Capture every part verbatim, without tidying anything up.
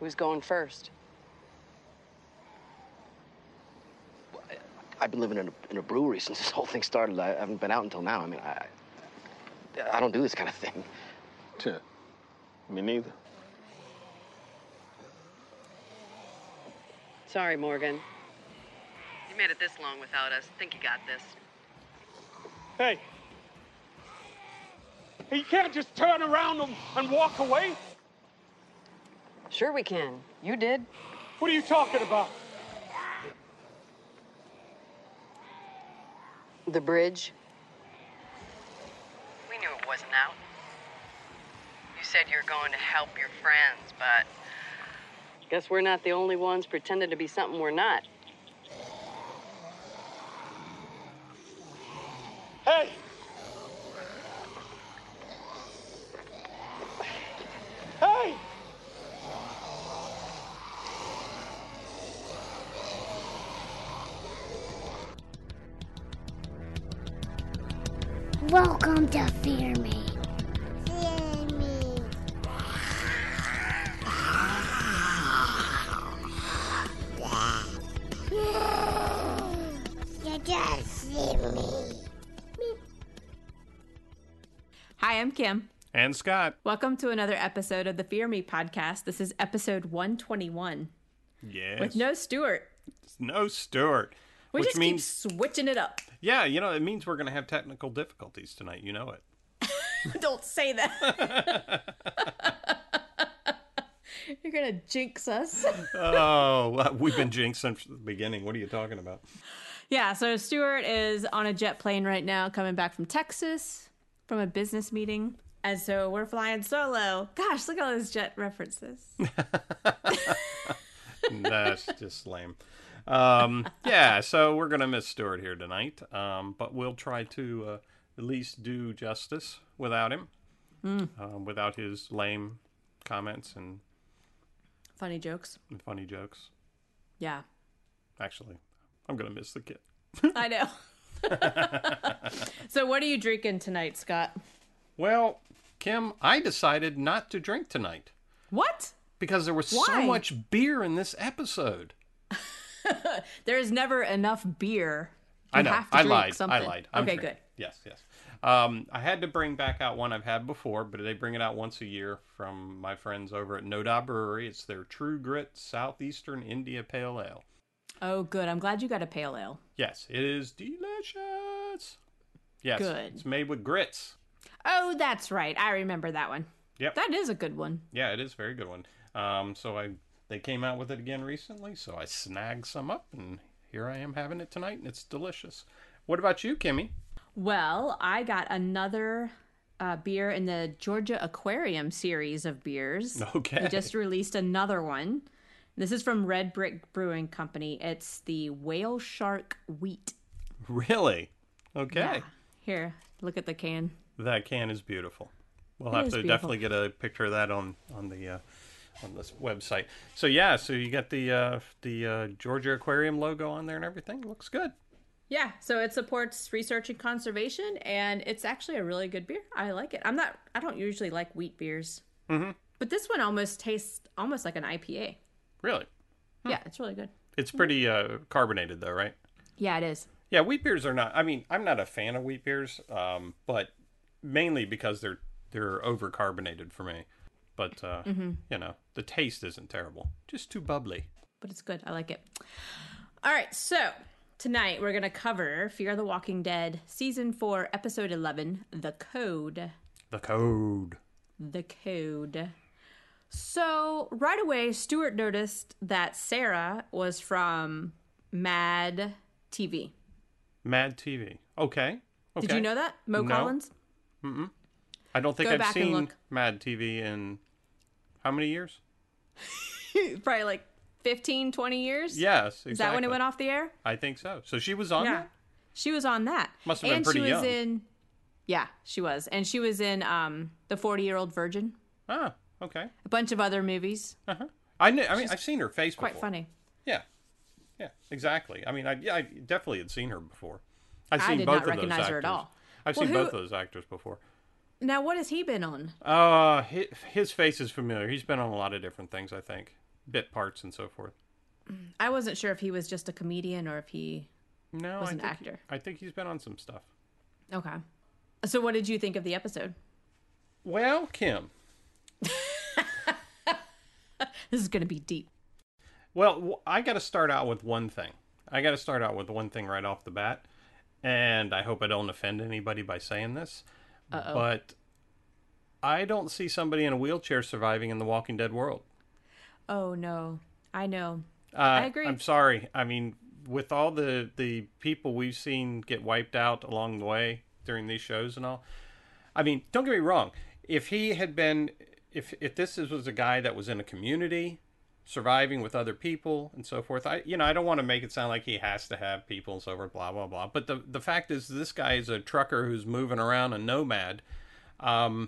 Who's going first? I've been living in a, in a brewery since this whole thing started. I haven't been out until now. I mean, I, I don't do this kind of thing. Sure. Me neither. Sorry, Morgan. You made it this long without us. Think you got this. Hey. Hey, you can't just turn around and, and walk away. Sure we can. You did. What are you talking about? The bridge. We knew it wasn't out. You said you were going to help your friends, but... Guess we're not the only ones pretending to be something we're not. Hey! Hey! Welcome to Fear Me. Fear me. You just fear me. Hi, I'm Kim. And Scott. Welcome to another episode of the Fear Me podcast. This is episode one twenty-one. Yes. With no Stuart. No Stuart. We which just means, keep switching it up. Yeah, you know, it means we're going to have technical difficulties tonight. You know it. Don't say that. You're going to jinx us. Oh, well, we've been jinxed since the beginning. What are you talking about? Yeah, so Stuart is on a jet plane right now coming back from Texas from a business meeting. And so we're flying solo. Gosh, look at all those jet references. That's just lame. Um, yeah, so we're going to miss Stuart here tonight. Um, but we'll try to uh, at least do justice without him. Mm. Um, without his lame comments and funny jokes. And funny jokes. Yeah. Actually, I'm going to miss the kid. I know. So what are you drinking tonight, Scott? Well, Kim, I decided not to drink tonight. What? Because there was Why? so much beer in this episode. There is never enough beer. You I know. Have to I drink lied. Something. I lied. I'm okay, drinking. good. Yes, yes. Um, I had to bring back out one I've had before, but they bring it out once a year from my friends over at Noda Brewery. It's their True Grit Southeastern India Pale Ale. Oh, good. I'm glad you got a pale ale. Yes, it is delicious. Yes, Good. It's made with grits. Oh, that's right. I remember that one. Yep. That is a good one. Yeah, it is a very good one. Um, so I they came out with it again recently, so I snagged some up, and here I am having it tonight, and it's delicious. What about you, Kimmy? Well, I got another uh, beer in the Georgia Aquarium series of beers. Okay. They just released another one. This is from Red Brick Brewing Company. It's the Whale Shark Wheat. Really? Okay. Yeah. Here, look at the can. That can is beautiful. We'll It have is to beautiful. definitely get a picture of that on on the uh, on this website. So yeah, so you got the uh, the uh, Georgia Aquarium logo on there and everything. Looks good. Yeah, so it supports research and conservation, and it's actually a really good beer. I like it. I'm not. I don't usually like wheat beers, Mm-hmm. but this one almost tastes almost like an I P A. Really? Yeah, it's really good. It's pretty uh, carbonated though, right? Yeah, it is. Yeah, wheat beers are not. I mean, I'm not a fan of wheat beers, um, but mainly because they're they're over carbonated for me. But uh, Mm-hmm. you know, the taste isn't terrible. Just too bubbly. But it's good. I like it. All right, so tonight we're going to cover Fear the Walking Dead, Season four, Episode eleven, The Code. The Code. The Code. So right away, Stuart noticed that Sarah was from Mad T V. Mad T V. Okay. Okay. Did you know that? Mo No. Collins? Mm-mm. I don't think Go I've back and seen look. Mad T V in how many years? Probably like fifteen, twenty years? Yes, exactly. Is that when it went off the air? I think so. So she was on Yeah. that? She was on that. Must have been and pretty she was young. in Yeah, she was. And she was in um The forty-Year-Old Virgin. Ah, okay. A bunch of other movies. Uh-huh. I knew, I mean, She's I've seen her face Quite before. funny. Yeah. Yeah, exactly. I mean, I, yeah, I definitely had seen her before. I've I seen did both not of those recognize actors. her at all. I've Well, seen who- both of those actors before. Now, what has he been on? Uh, his, his face is familiar. He's been on a lot of different things, I think. bit parts and so forth. I wasn't sure if he was just a comedian or if he No, was I an think actor. I think he's been on some stuff. Okay. So what did you think of the episode? Well, Kim. This is going to be deep. Well, w- I got to start out with one thing. I got to start out with one thing right off the bat. And I hope I don't offend anybody by saying this. Uh-oh. But I don't see somebody in a wheelchair surviving in the Walking Dead world. Oh, no. I know. Uh, I agree. I'm sorry. I mean, with all the, the people we've seen get wiped out along the way during these shows and all. I mean, don't get me wrong. If he had been, if if this was a guy that was in a community, surviving with other people and so forth, I you know I don't want to make it sound like he has to have people and so forth, blah blah blah. But the the fact is, this guy is a trucker who's moving around, a nomad. Um,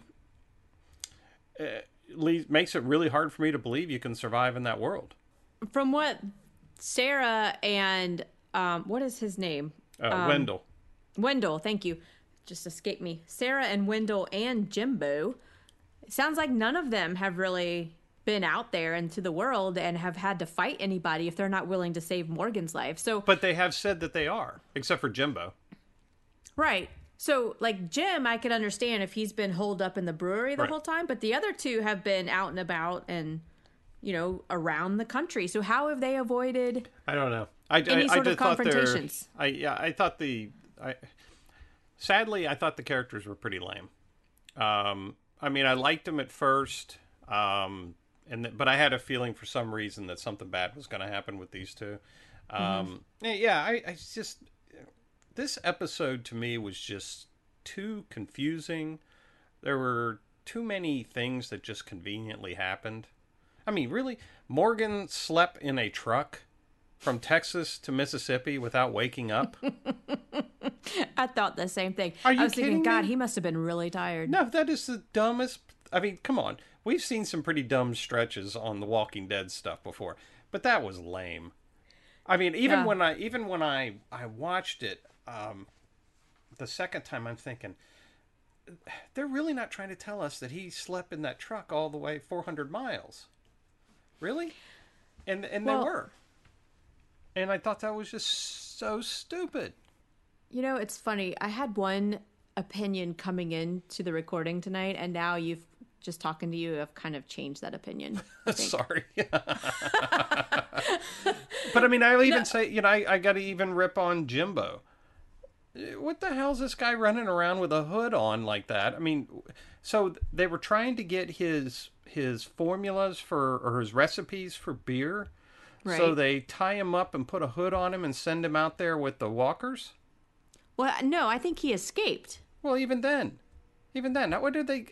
it leaves, makes it really hard for me to believe you can survive in that world. From what Sarah and um, what is his name? Uh, Um, Wendell. Wendell, thank you. Just escaped me. Sarah and Wendell and Jimbo. It sounds like none of them have really been out there into the world and have had to fight anybody if they're not willing to save Morgan's life. So, But they have said that they are, except for Jimbo. right. So, like Jim, I could understand if he's been holed up in the brewery the Right. whole time, but the other two have been out and about and, you know, around the country. So, how have they avoided I don't know. I, any I, I sort of just thought they're- confrontations? I yeah, I thought the I sadly I thought the characters were pretty lame. Um, I mean, I liked them at first, um, and th- but I had a feeling for some reason that something bad was going to happen with these two. Um, Yeah, I, I just this episode to me was just too confusing. There were too many things that just conveniently happened. I mean, really, Morgan slept in a truck from Texas to Mississippi without waking up? I thought the same thing. Are you I was thinking, kidding God, me? he must have been really tired. No, that is the dumbest. I mean, come on. We've seen some pretty dumb stretches on the Walking Dead stuff before, but that was lame. I mean, even Yeah. when I even when I I watched it um, the second time, I'm thinking they're really not trying to tell us that he slept in that truck all the way four hundred miles. Really? And and Well- they were. And I thought that was just so stupid. You know, it's funny. I had one opinion coming into the recording tonight, and now you've just talking to you, have kind of changed that opinion. I think. Sorry. But I mean, I'll even say, you know, I, I got to even rip on Jimbo. What the hell's this guy running around with a hood on like that? I mean, so they were trying to get his his formulas for or his recipes for beer. So Right. they tie him up and put a hood on him and send him out there with the walkers. Well, no, I think he escaped. Well, even then, even then, what did they?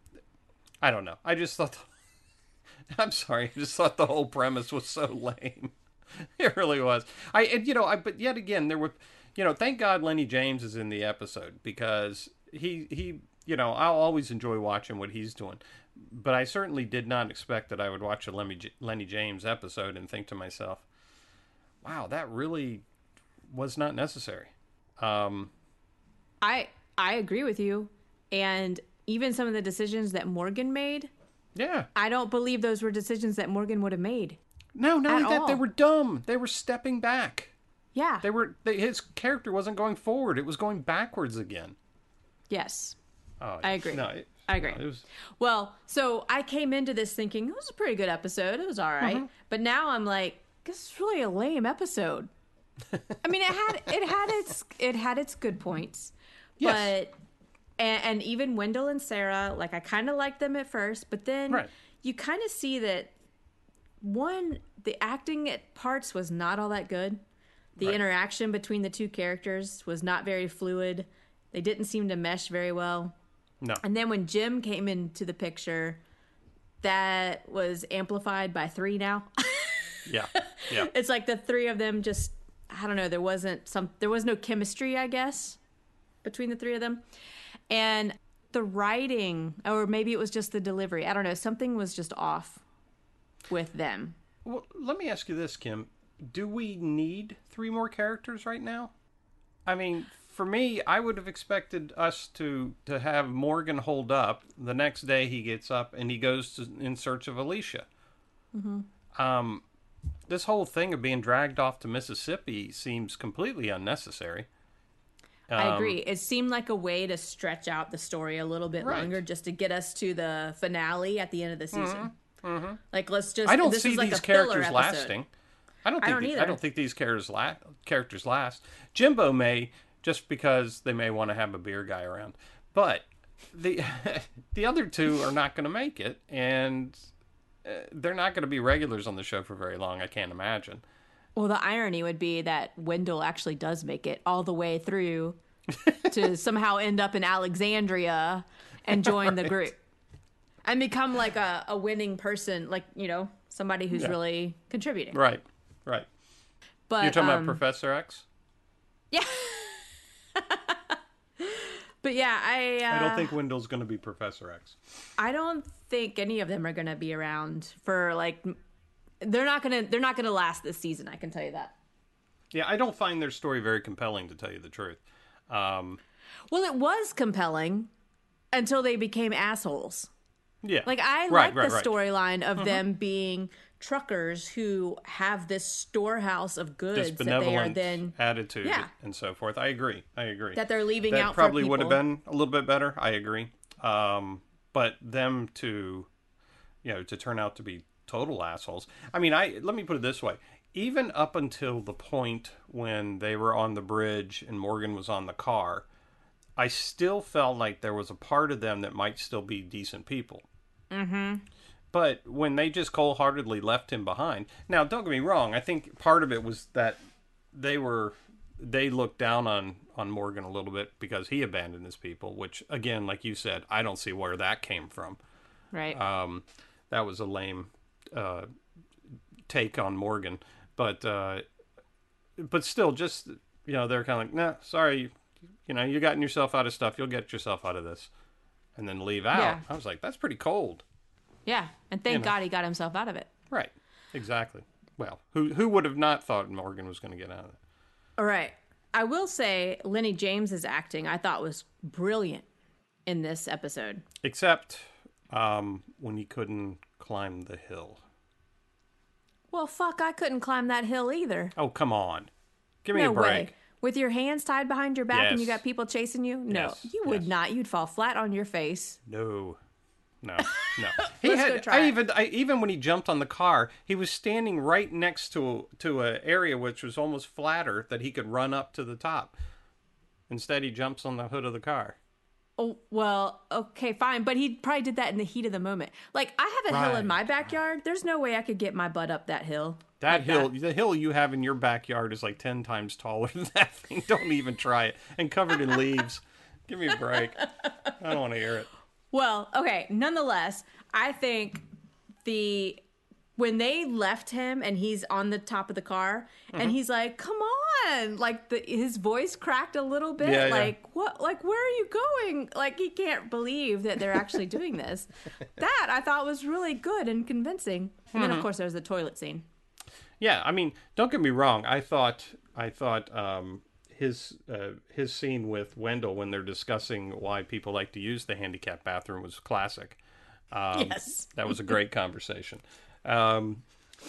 I don't know. I just thought. I'm sorry. I just thought the whole premise was so lame. It really was. I, and, you know, I. But yet again, there were, you know, thank God Lenny James is in the episode because he he, you know, I'll always enjoy watching what he's doing. But I certainly did not expect that I would watch a Lenny, Lenny James episode and think to myself, "Wow, that really was not necessary." Um, I I agree with you, and even some of the decisions that Morgan made, yeah. I don't believe those were decisions that Morgan would have made. No, not At only that, they all. were dumb. They were stepping back. Yeah. They were. They, his character wasn't going forward. It was going backwards again. Yes. Oh, I agree. No, it, I agree. no, it was. Well, so I came into this thinking it was a pretty good episode. It was all right. Mm-hmm. But now I'm like, this is really a lame episode. I mean, it had it had its it had its good points, Yes. but and, and even Wendell and Sarah, like I kind of liked them at first, but then Right. you kind of see that one, the acting at parts was not all that good. The Right. interaction between the two characters was not very fluid. They didn't seem to mesh very well. No. And then when Jim came into the picture, that was amplified by three now. Yeah. Yeah. It's like the three of them just, I don't know, there wasn't some, there was no chemistry, I guess, between the three of them. And the writing, or maybe it was just the delivery, I don't know, something was just off with them. Well, let me ask you this, Kim. Do we need three more characters right now? I mean, for me, I would have expected us to, to have Morgan hold up. The next day he gets up and he goes to, in search of Alicia. Mm-hmm. Um, this whole thing of being dragged off to Mississippi seems completely unnecessary. I Um, agree. It seemed like a way to stretch out the story a little bit Right. longer, just to get us to the finale at the end of the season. Mm-hmm. Like, let's just. I don't this see is like these a filler characters episode. lasting. I don't I think don't the- either. I don't think these characters la- characters last. Jimbo may, just because they may want to have a beer guy around, but the the other two are not going to make it, and uh, they're not going to be regulars on the show for very long. I can't imagine. Well, the irony would be that Wendell actually does make it all the way through to somehow end up in Alexandria and join the group and become like a, a winning person, like, you know, somebody who's Yeah. really contributing. Right, right. But You're talking um, about Professor X? yeah. But yeah, I uh, I don't think Wendell's going to be Professor X. I don't think any of them are going to be around for like they're not going to they're not going to last this season, I can tell you that. Yeah, I don't find their story very compelling, to tell you the truth. Um, Well, it was compelling until they became assholes. yeah. Like, I Right, like right, the right. storyline of them being truckers who have this storehouse of This goods that they are benevolent then attitude Yeah. and so forth. I agree. I agree. that they're leaving that out probably for would have people. been a little bit better. I agree. Um, but them to, you know, to turn out to be total assholes. I mean, I let me put it this way. Even up until the point when they were on the bridge and Morgan was on the car, I still felt like there was a part of them that might still be decent people. Mm-hmm. But when they just cold-heartedly left him behind... Now, don't get me wrong. I think part of it was that they were... They looked down on, on Morgan a little bit because he abandoned his people, which, again, like you said, I don't see where that came from. Right. Um, that was a lame uh, take on Morgan. But uh, but still, just, you know, they're kind of like, nah, sorry, you know, you gotten yourself out of stuff. You'll get yourself out of this. And then leave out. Yeah. I was like, that's pretty cold. yeah. And thank you know. God he got himself out of it. Right. Exactly. Well, who who would have not thought Morgan was going to get out of it? All right. I will say Lenny James's acting I thought was brilliant in this episode. Except um, when he couldn't climb the hill. Well, fuck, I couldn't climb that hill either. Oh, come on. Give me No a break. way. With your hands tied behind your back and you Yes. got people chasing you? No, Yes. you would Yes. not. You'd fall flat on your face. No. No. No. He Let's had go try I it. even I, even when he jumped on the car, he was standing right next to to an area which was almost flatter that he could run up to the top. Instead, he jumps on the hood of the car. Oh, well, okay, fine. But he probably did that in the heat of the moment. Like, I have a hill Right. in my backyard. There's no way I could get my butt up that hill. That like hill, that. the hill you have in your backyard is like ten times taller than that thing. Don't even try it. And covered in leaves. Give me a break. I don't want to hear it. Well, okay, nonetheless, I think the when they left him and he's on the top of the car Mm-hmm. and he's like, "Come on." Like the his voice cracked a little bit. Yeah, yeah. like, "What? Like where are you going?" Like he can't believe that they're actually doing this. That I thought was really good and convincing. And then Mm-hmm. of course there's the toilet scene. Yeah, I mean, don't get me wrong. I thought, I thought um, his uh, his scene with Wendell when they're discussing why people like to use the handicap bathroom was classic. Um, Yes. that was a great conversation. Um,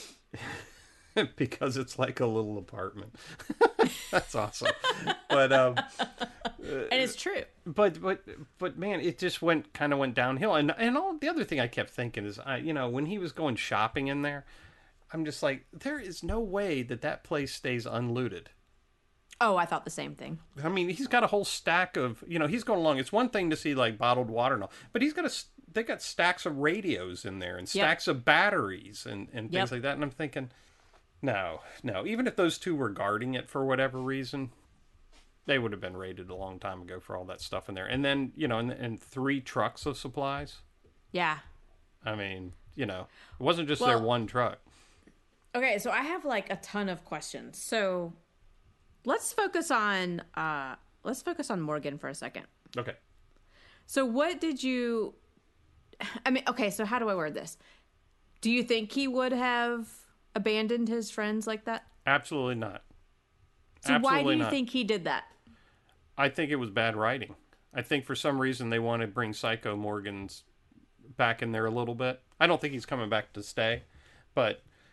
because it's like a little apartment. That's awesome. But um, And it's true. but but but man, it just went kind of went downhill. And and all the other thing I kept thinking is, I you know, when he was going shopping in there, I'm just like, there is no way that that place stays unlooted. Oh, I thought the same thing. I mean, he's got a whole stack of, you know, he's going along. It's one thing to see like bottled water and all, but he's got a, they got stacks of radios in there and stacks of batteries and, and things Yep. like that. And I'm thinking, no, no, even if those two were guarding it for whatever reason, they would have been raided a long time ago for all that stuff in there. And then, you know, and, and three trucks of supplies. Yeah. I mean, you know, it wasn't just Well- their one truck. Okay, so I have like a ton of questions. So let's focus on uh let's focus on Morgan for a second. Okay. So what did you I mean, okay, so how do I word this? Do you think he would have abandoned his friends like that? Absolutely not. So why do Absolutely you not. think he did that? I think it was bad writing. I think for some reason they want to bring Psycho Morgan's back in there a little bit. I don't think he's coming back to stay, but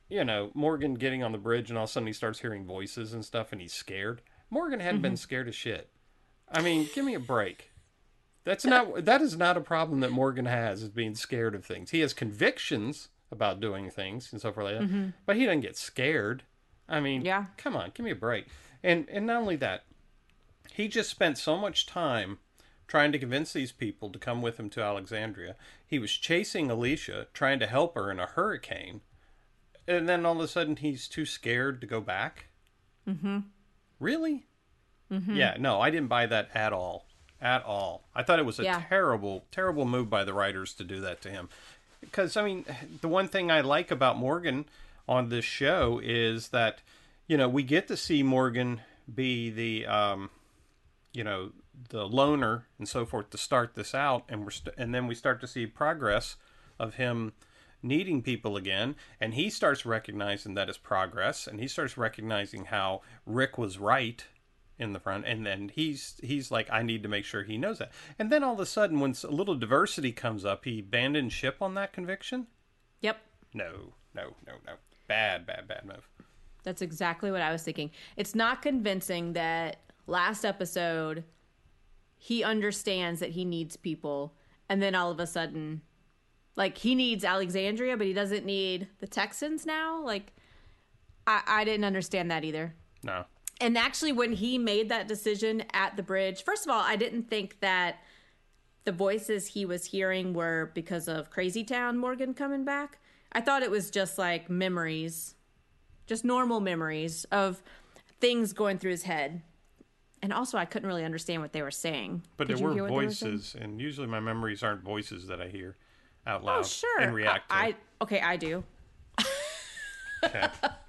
you know, Morgan getting on the bridge and all of a sudden he starts hearing voices and stuff and he's scared. Morgan hadn't mm-hmm. been scared of shit. I mean, give me a break. That's not, that is not a problem that Morgan has, is being scared of things. He has convictions about doing things and so forth like that, mm-hmm. but he doesn't get scared. I mean, yeah. come on, give me a break. And and not only that, he just spent so much time trying to convince these people to come with him to Alexandria. He was chasing Alicia, trying to help her in a hurricane. And then all of a sudden he's too scared to go back. Mm-hmm. Really? Mm-hmm. Yeah, no, I didn't buy that at all. At all. I thought it was a yeah. terrible, terrible move by the writers to do that to him. Because, I mean, the one thing I like about Morgan on this show is that, you know, we get to see Morgan be the, um, you know, the loner and so forth to start this out. And we're st- and then we start to see progress of him needing people again. And he starts recognizing that as progress. And he starts recognizing how Rick was right in the front, and then he's he's like, I need to make sure he knows that. And then all of a sudden, when a little diversity comes up, he abandons ship on that conviction. Yep. No, no, no, no. Bad, bad, bad move. That's exactly what I was thinking. It's not convincing that last episode he understands that he needs people, and then all of a sudden, like, he needs Alexandria, but he doesn't need the Texans now. Like, I, I didn't understand that either. No. And actually, when he made that decision at the bridge, first of all, I didn't think that the voices he was hearing were because of Crazy Town Morgan coming back. I thought it was just like memories, just normal memories of things going through his head. And also, I couldn't really understand what they were saying. But Could there were voices, were and usually my memories aren't voices that I hear out loud oh, sure. and react to. I, I, okay, I do. Okay.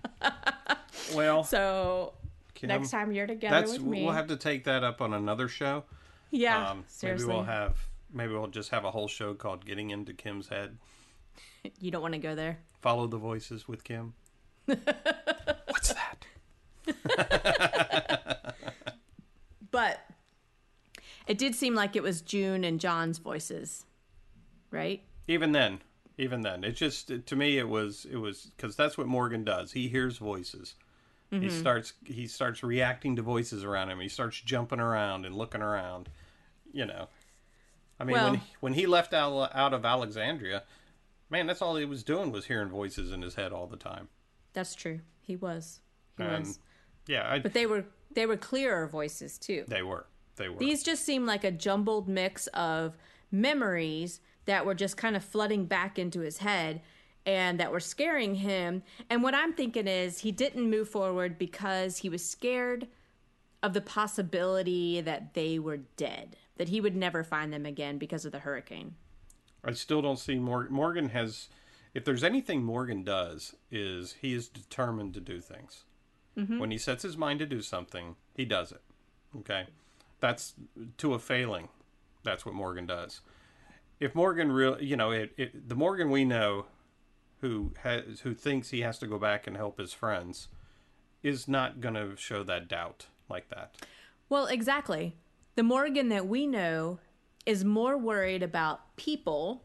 Well, so... Kim, next time you're together that's, with me, we'll have to take that up on another show. Yeah, um, seriously. Maybe we'll have, maybe we'll just have a whole show called "Getting Into Kim's Head." You don't want to go there. Follow the voices with Kim. What's that? But it did seem like it was June and John's voices, right? Even then, even then, it just to me it was it was because that's what Morgan does. He hears voices. Mm-hmm. He starts he starts reacting to voices around him. He starts jumping around and looking around. You know, I mean, well, when he, when he left out, out of Alexandria, man, that's all he was doing was hearing voices in his head all the time. That's true. He was. He and, was. Yeah, I, but they were they were clearer voices too. They were. They were. These just seemed like a jumbled mix of memories that were just kind of flooding back into his head. And that were scaring him. And what I'm thinking is he didn't move forward because he was scared of the possibility that they were dead, that he would never find them again because of the hurricane. I still don't see Morgan. Morgan has, if there's anything Morgan does, is he is determined to do things. Mm-hmm. When he sets his mind to do something, he does it. Okay? That's to a failing. That's what Morgan does. If Morgan really, you know, it, it, the Morgan we know who has who thinks he has to go back and help his friends is not going to show that doubt like that. Well, exactly. The Morgan that we know is more worried about people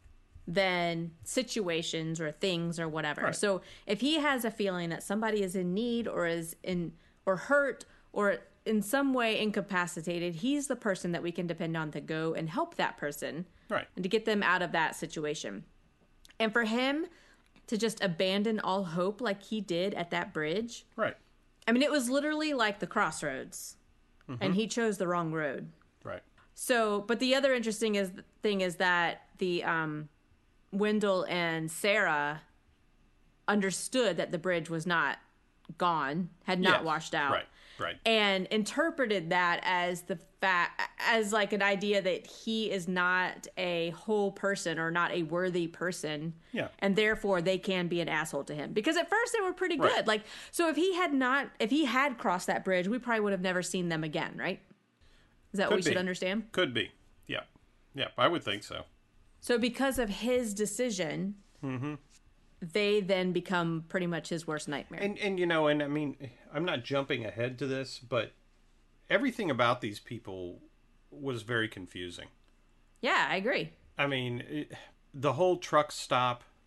than situations or things or whatever. Right. So if he has a feeling that somebody is in need or is in or hurt or in some way incapacitated, he's the person that we can depend on to go and help that person. Right. And to get them out of that situation. And for him to just abandon all hope like he did at that bridge. Right. I mean, it was literally like the crossroads. Mm-hmm. And he chose the wrong road. Right. So, but the other interesting is, thing is that the um, Wendell and Sarah understood that the bridge was not gone, had not yes. washed out. Right. Right. And interpreted that as the fact, as like an idea that he is not a whole person or not a worthy person. Yeah. And therefore they can be an asshole to him. Because at first they were pretty good. Right. Like, so if he had not, if he had crossed that bridge, we probably would have never seen them again, right? Is that Could what we be. should understand? Could be. Yeah. Yeah, I would think so. So because of his decision, mm-hmm. they then become pretty much his worst nightmare. And, and, you know, and I mean, I'm not jumping ahead to this, but everything about these people was very confusing. Yeah, I agree. I mean, it, the whole truck stop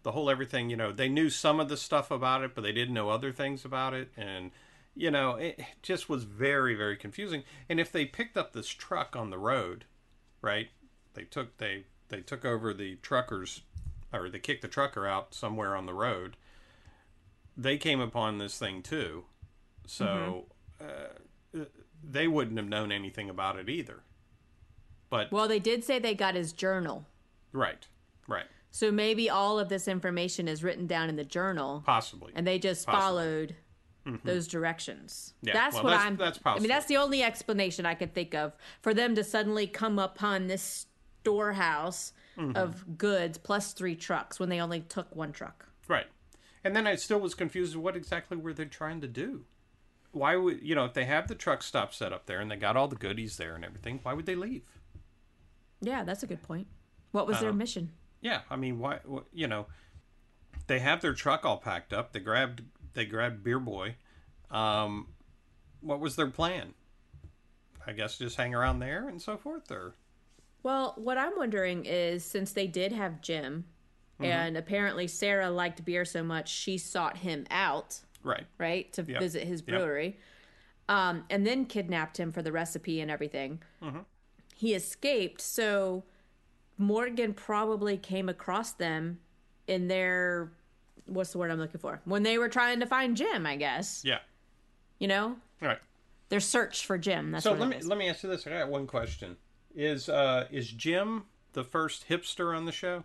the whole everything, you know, they knew some of the stuff about it, but they didn't know other things about it. And, you know, it just was very, very confusing. And if they picked up this truck on the road, right, they took, they, they took over the truckers, or they kicked the trucker out somewhere on the road, they came upon this thing too. So mm-hmm. uh, they wouldn't have known anything about it either. But well, they did say they got his journal. Right, right. So maybe all of this information is written down in the journal. Possibly. And they just Possibly. followed mm-hmm. those directions. Yeah, that's well, what that's, I'm... That's possible. I mean, that's the only explanation I could think of for them to suddenly come upon this storehouse mm-hmm. of goods plus three trucks when they only took one truck. Right. And then I still was confused. What exactly were they trying to do? Why would, you know, if they have the truck stop set up there and they got all the goodies there and everything, why would they leave? Yeah, that's a good point. What was um, their mission? Yeah, I mean, why? You know, they have their truck all packed up. They grabbed, they grabbed Beer Boy. Um, what was their plan? I guess just hang around there and so forth, or. Well, what I'm wondering is, since they did have Jim, mm-hmm. and apparently Sarah liked beer so much she sought him out, right, right, to yep. visit his brewery, yep. um, and then kidnapped him for the recipe and everything. Mm-hmm. He escaped, so Morgan probably came across them in their, what's the word I'm looking for? When they were trying to find Jim, I guess. Yeah. You know? Right. Their search for Jim. That's so what let it me is. let me ask you this. I got one question. Is uh is Jim the first hipster on the show?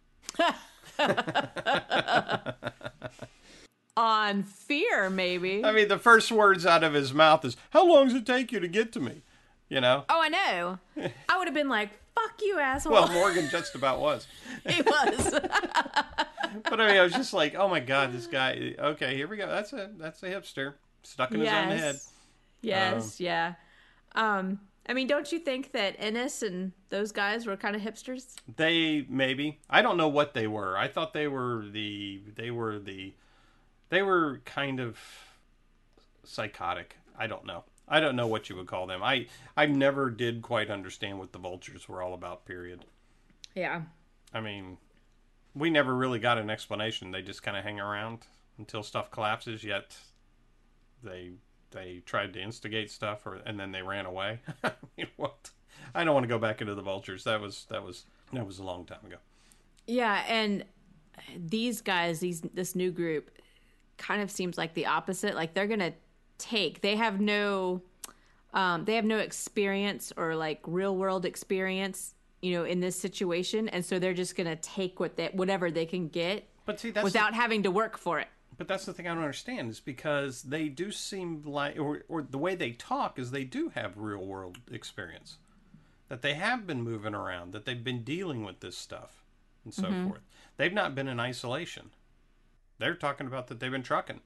On Fear, maybe. I mean, the first words out of his mouth is, "How long does it take you to get to me?" You know? Oh, I know. I would have been like, fuck you, asshole. Well, Morgan just about was. He was. But I mean, I was just like, oh my God, this guy, okay, here we go. That's a, that's a hipster. Stuck in his yes. own head. Yes, um, yeah. Um, I mean, don't you think that Ennis and those guys were kind of hipsters? They, maybe. I don't know what they were. I thought they were the, they were the, they were kind of psychotic. I don't know. I don't know what you would call them. I, I never did quite understand what the Vultures were all about, period. Yeah. I mean, we never really got an explanation. They just kind of hang around until stuff collapses, yet they they tried to instigate stuff, or and then they ran away. I mean, what? I don't want to go back into the Vultures. That was that was that was a long time ago. Yeah, and these guys, these this new group, kind of seems like the opposite. Like they're gonna take. They have no, um, they have no experience or like real world experience, you know, in this situation, and so they're just gonna take what they whatever they can get, but see, that's without the, having to work for it. But that's the thing I don't understand, is because they do seem like, or or the way they talk is they do have real world experience, that they have been moving around, that they've been dealing with this stuff, and so mm-hmm. forth. They've not been in isolation. They're talking about that they've been trucking,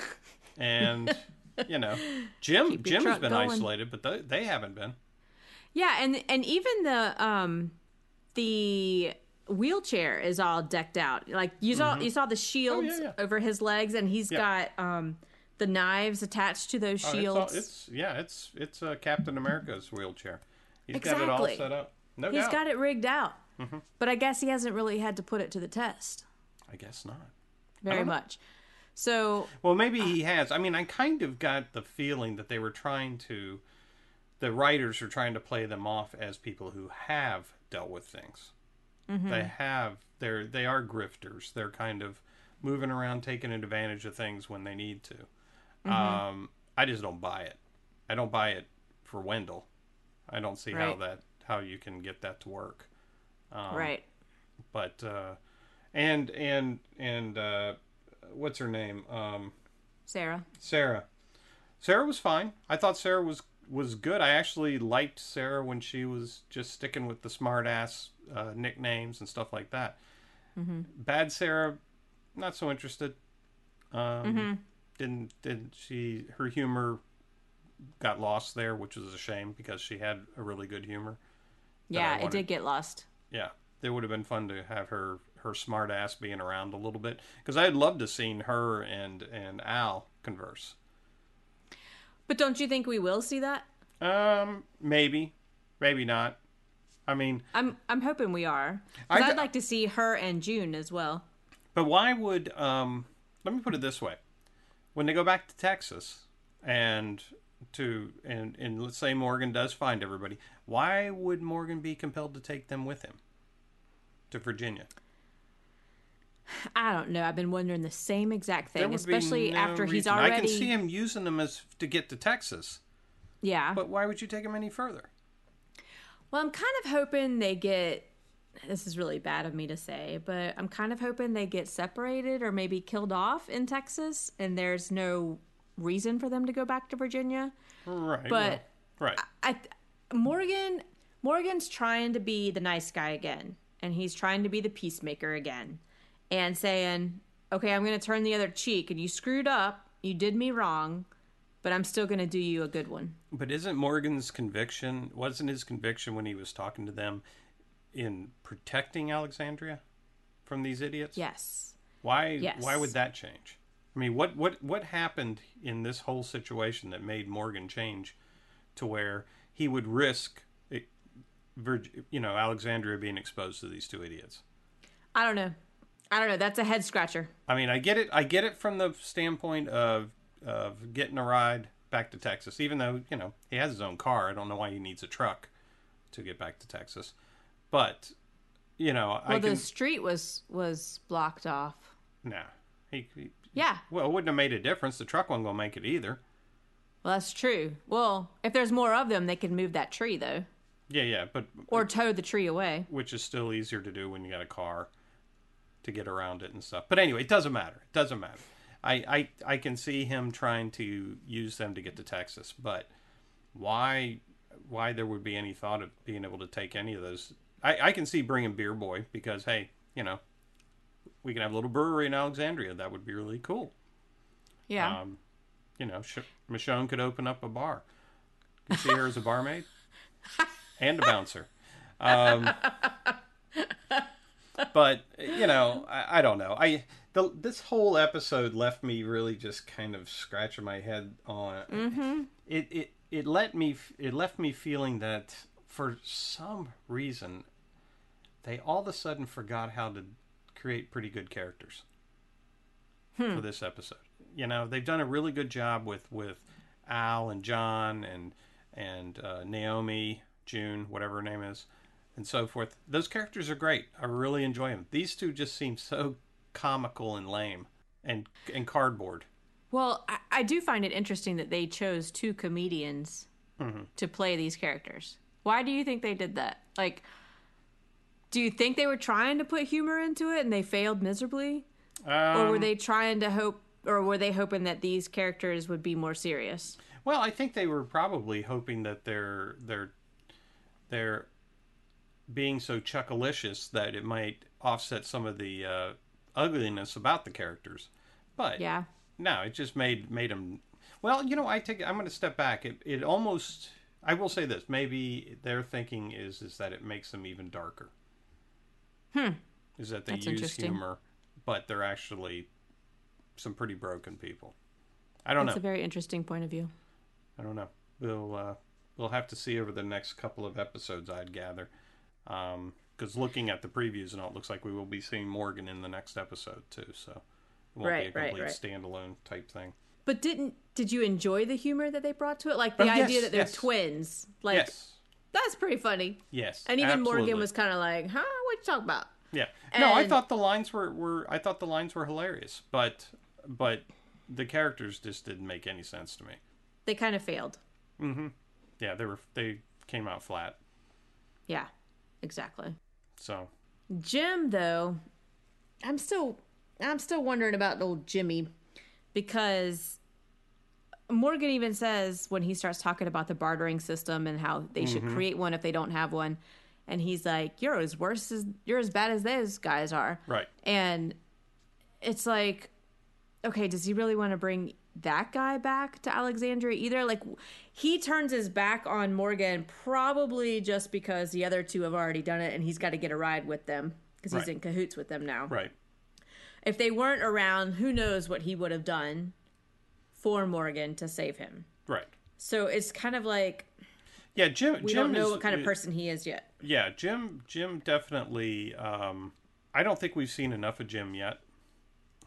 and. You know, Jim Jim has been going. isolated, but they, they haven't been. Yeah, and and even the um the wheelchair is all decked out. Like you saw mm-hmm. you saw the shields oh, yeah, yeah. over his legs, and he's yeah. got um the knives attached to those oh, shields. It's, all, it's yeah, it's it's uh, Captain America's wheelchair. He's exactly. got it all set up. No He's doubt. got it rigged out. Mm-hmm. But I guess he hasn't really had to put it to the test. I guess not. Very much. So well, maybe he has. I mean, I kind of got the feeling that they were trying to, the writers are trying to play them off as people who have dealt with things. Mm-hmm. They have. They're they are grifters. They're kind of moving around, taking advantage of things when they need to. Mm-hmm. Um, I just don't buy it. I don't buy it for Wendell. I don't see right. how that how you can get that to work. Um, right. But uh, and and and. Uh, What's her name? Um, Sarah. Sarah. Sarah was fine. I thought Sarah was, was good. I actually liked Sarah when she was just sticking with the smart ass uh, nicknames and stuff like that. Mm-hmm. Bad Sarah, not so interested. Um, mm-hmm. Didn't didn't she? Her humor got lost there, which was a shame because she had a really good humor. Yeah, it did get lost. Yeah, it would have been fun to have her. her smart ass being around a little bit, because I'd love to seen her and and Al converse. But don't you think we will see that? Um, maybe, maybe not. I mean, I'm I'm hoping we are. Because I'd like to see her and June as well. But why would, um, let me put it this way. When they go back to Texas and to, and, and let's say Morgan does find everybody, why would Morgan be compelled to take them with him to Virginia? I don't know. I've been wondering the same exact There thing, would be especially no after he's reason. already. I can see him using them as to get to Texas, Yeah. but why would you take him any further? Well, I'm kind of hoping they get. This is really bad of me to say, but I'm kind of hoping they get separated or maybe killed off in Texas, and there's no reason for them to go back to Virginia. Right. But well, right. I, Morgan, Morgan's trying to be the nice guy again, and he's trying to be the peacemaker again, and saying, "Okay, I'm going to turn the other cheek, and you screwed up, you did me wrong, but I'm still going to do you a good one." But isn't Morgan's conviction, wasn't his conviction when he was talking to them in protecting Alexandria from these idiots? Yes. Why? Yes. Why would that change? I mean, what what what happened in this whole situation that made Morgan change to where he would risk, it, Virg- you know, Alexandria being exposed to these two idiots? I don't know. I don't know. That's a head scratcher. I mean, I get it. I get it from the standpoint of of getting a ride back to Texas, even though, you know, he has his own car. I don't know why he needs a truck to get back to Texas. But, you know, Well, I the can... street was was blocked off. No. He, he, Yeah. well, it wouldn't have made a difference. The truck wasn't going to make it either. Well, that's true. Well, if there's more of them, they can move that tree, though. Yeah, yeah, but... Or tow the tree away. Which is still easier to do when you got a car to get around it and stuff. But anyway, it doesn't matter. It doesn't matter. I, I, I can see him trying to use them to get to Texas, but why why there would be any thought of being able to take any of those... I, I can see bringing Beer Boy because, hey, you know, we can have a little brewery in Alexandria. That would be really cool. Yeah. Um, you know, Sh- Michonne could open up a bar. You see her as a barmaid and a bouncer. Um, but you know, I, I don't know. I the, this whole episode left me really just kind of scratching my head on it. Mm-hmm. It it it let me it left me feeling that for some reason they all of a sudden forgot how to create pretty good characters hmm. for this episode. You know, they've done a really good job with, with Al and John and and uh, Naomi, June, whatever her name is, and so forth. Those characters are great. I really enjoy them. These two just seem so comical and lame and and cardboard. Well, I, I do find it interesting that they chose two comedians Mm-hmm. to play these characters. Why do you think they did that? Like, do you think they were trying to put humor into it and they failed miserably? Um, or were they trying to hope, or were they hoping that these characters would be more serious? Well, I think they were probably hoping that they're they're they're being so chuckalicious that it might offset some of the uh, ugliness about the characters. But Yeah. no, it just made made them. Well, you know, I take. I'm going to step back. It it almost. I will say this. Maybe their thinking is is that it makes them even darker. Hmm. Is that they That's use interesting. humor, but they're actually some pretty broken people. I don't That's know. a very interesting point of view. I don't know. We'll uh, we'll have to see over the next couple of episodes, I'd gather. Because um, looking at the previews and all, it looks like we will be seeing Morgan in the next episode too. So it won't Right, be a right, complete right. standalone type thing. But didn't did you enjoy the humor that they brought to it? Like the Oh, yes, idea that they're yes. twins. Like yes, that's pretty funny. yes, And even absolutely. Morgan was kind of like, "Huh? What you talking about?" Yeah. No, I And- thought the lines were, were I thought the lines were hilarious, but but the characters just didn't make any sense to me. They kind of failed. Mm-hmm. Yeah, they were they came out flat. Yeah, exactly. So Jim, though, I'm still I'm still wondering about old Jimmy, because Morgan even says when he starts talking about the bartering system and how they should create one if they don't have one, and he's like, "You're as worse as you're as bad as those guys are." right. And it's like, okay, does he really want to bring that guy back to Alexandria either? Like, he turns his back on Morgan probably just because the other two have already done it and he's got to get a ride with them because he's Right. in cahoots with them now. Right. If they weren't around, who knows what he would have done for Morgan to save him. Right. So it's kind of like, Yeah, Jim. we Jim don't know is, what kind of is- person he is yet. Yeah, Jim. Jim definitely. Um, I don't think we've seen enough of Jim yet.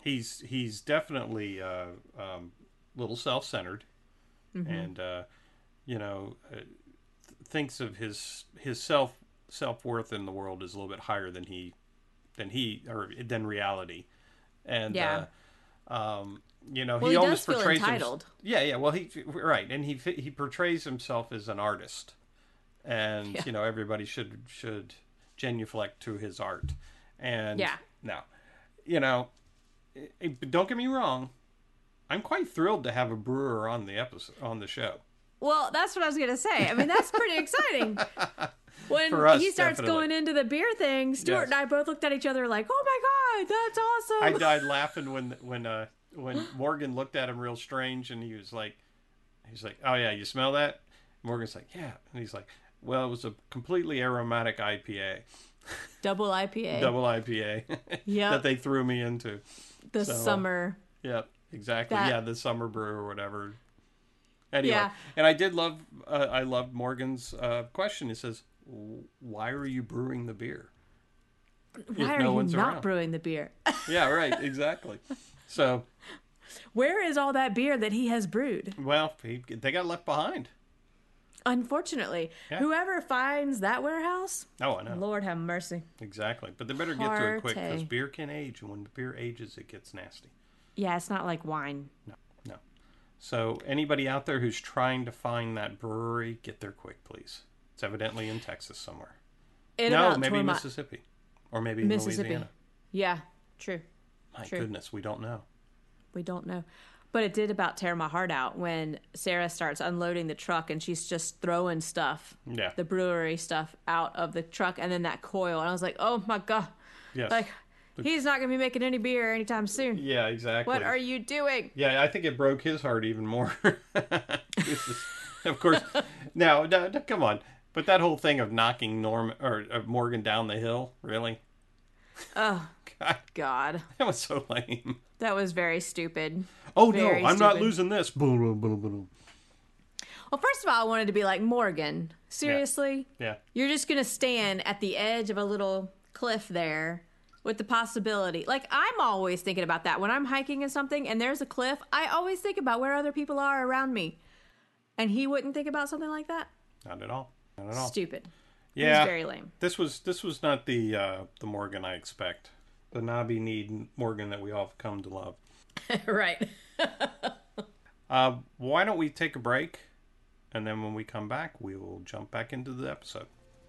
he's he's definitely uh, um, a little self-centered, Mm-hmm. and uh, you know, uh, thinks of his his self self worth in the world is a little bit higher than he than he or than reality, and Yeah. uh, um, you know, Well, he, he almost does feel portrays him- entitled. yeah, yeah. Well, he right, and he he portrays himself as an artist, and Yeah. you know, everybody should should genuflect to his art, and Yeah. now, you know, eh, eh, don't get me wrong, I'm quite thrilled to have a brewer on the episode on the show. Well, that's what I was gonna say. I mean, that's pretty exciting. When For us, he starts definitely. going into the beer thing, Stuart Yes. and I both looked at each other like, "Oh my god, that's I awesome!" died laughing when when uh when Morgan looked at him real strange, and he was like, he's like, "Oh yeah, you smell that?" Morgan's like, "Yeah," and he's like, "Well, it was a completely aromatic I P A, Double I P A, double I P A Yep. that they threw me into." the so, uh, summer. Yep, exactly. That- Yeah, the summer brew or whatever. Anyway, Yeah. and I did love, uh, I loved Morgan's uh, question. He says, "Why are you brewing the beer?" Why are no you one's not around. brewing the beer? Yeah, right, exactly. So, Where is all that beer that he has brewed? well, he, they got left behind. Unfortunately, Yeah. whoever finds that warehouse, Oh, I know. Lord have mercy. Exactly. But they better get to it quick because Party. beer can age, and when beer ages, it gets nasty. Yeah, it's not like wine. No. So anybody out there who's trying to find that brewery, get there quick, please. It's evidently in Texas somewhere. It no, about maybe tore my- Mississippi. Or maybe Mississippi. Louisiana. Yeah, true. My True. goodness, we don't know. We don't know. But it did about tear my heart out when Sarah starts unloading the truck and she's just throwing stuff, Yeah. the brewery stuff, out of the truck and then that coil. And I was like, oh my God. Yes. Like, he's not going to be making any beer anytime soon. Yeah, exactly. What are you doing? Yeah, I think it broke his heart even more. This is- of course. Now, no, no, come on. But that whole thing of knocking Norm or uh, Morgan down the hill, really? Oh, God, God. that was so lame. That was very stupid. Oh Very no, I'm not stupid. losing this. Boom, boom, boom, boom. Well, first of all, I wanted to be like, Morgan, seriously? Yeah. You're just going to stand at the edge of a little cliff there with the possibility. Like, I'm always thinking about that. When I'm hiking or something and there's a cliff, I always think about where other people are around me. And he wouldn't think about something like that? Not at all. Not at all. Stupid. Yeah. It was very lame. This was this was not the uh, the Morgan I expect. The knobby kneed Morgan that we all have come to love. Right. Uh, why don't we take a break, and then when we come back, we will jump back into the episode.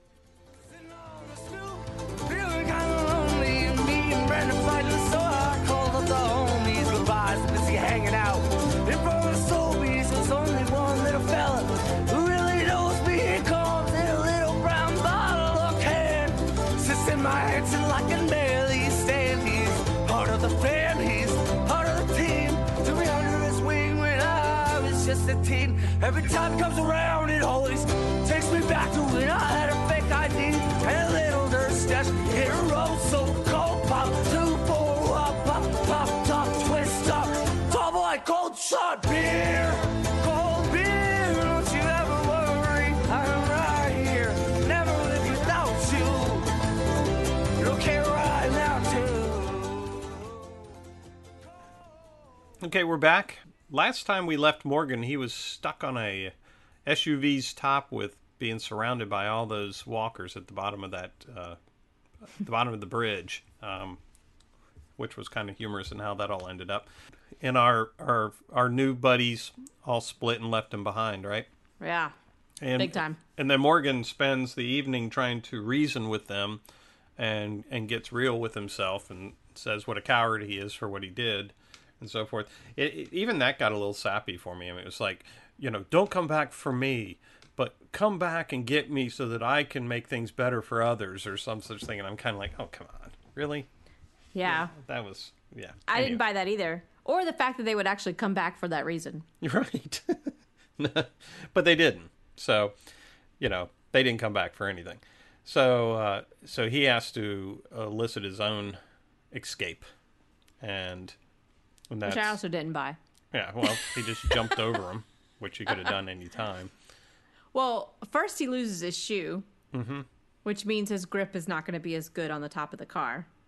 Feeling kinda lonely, and me and Brandon fighting so hard. Called up the homies, goodbyes, busy hanging out. In front of the Sobeys, there's only one little fella who really knows me. He comes in a little brown bottle of can. Sits in my hands and like can barely stand. He's part of the fam, he's part of the team. Took me under his wing when I was just a teen. Every time it comes around, it always takes me back to when I had a fake I D and a little dirt stash. Hit a road so cold, pop, two, four, up, pop, pop, top, twist up, tall boy, cold shot, beer, cold beer. Don't you ever worry, I'm right here, never live without you. You're okay right now too. Okay, we're back. Last time we left Morgan, he was stuck on a S U V's top with being surrounded by all those walkers at the bottom of that, uh, the bottom of the bridge, um, which was kind of humorous in how that all ended up. And our our our new buddies all split and left him behind, right? Yeah. And, Big time. And then Morgan spends the evening trying to reason with them, and and gets real with himself and says what a coward he is for what he did, and so forth. It, it, even that got a little sappy for me. I mean, it was like, you know, don't come back for me, but come back and get me so that I can make things better for others, or some such thing. And I'm kind of like, oh, come on, really? Yeah. That was, yeah. I Anyway. didn't buy that either. Or the fact that they would actually come back for that reason. You're right. But they didn't. So, you know, they didn't come back for anything. So, uh, so he has to elicit his own escape, and, and that's Which I also didn't buy. yeah. Well, he just jumped over him, which he could have done any time. Well, first he loses his shoe, Mm-hmm. which means his grip is not going to be as good on the top of the car.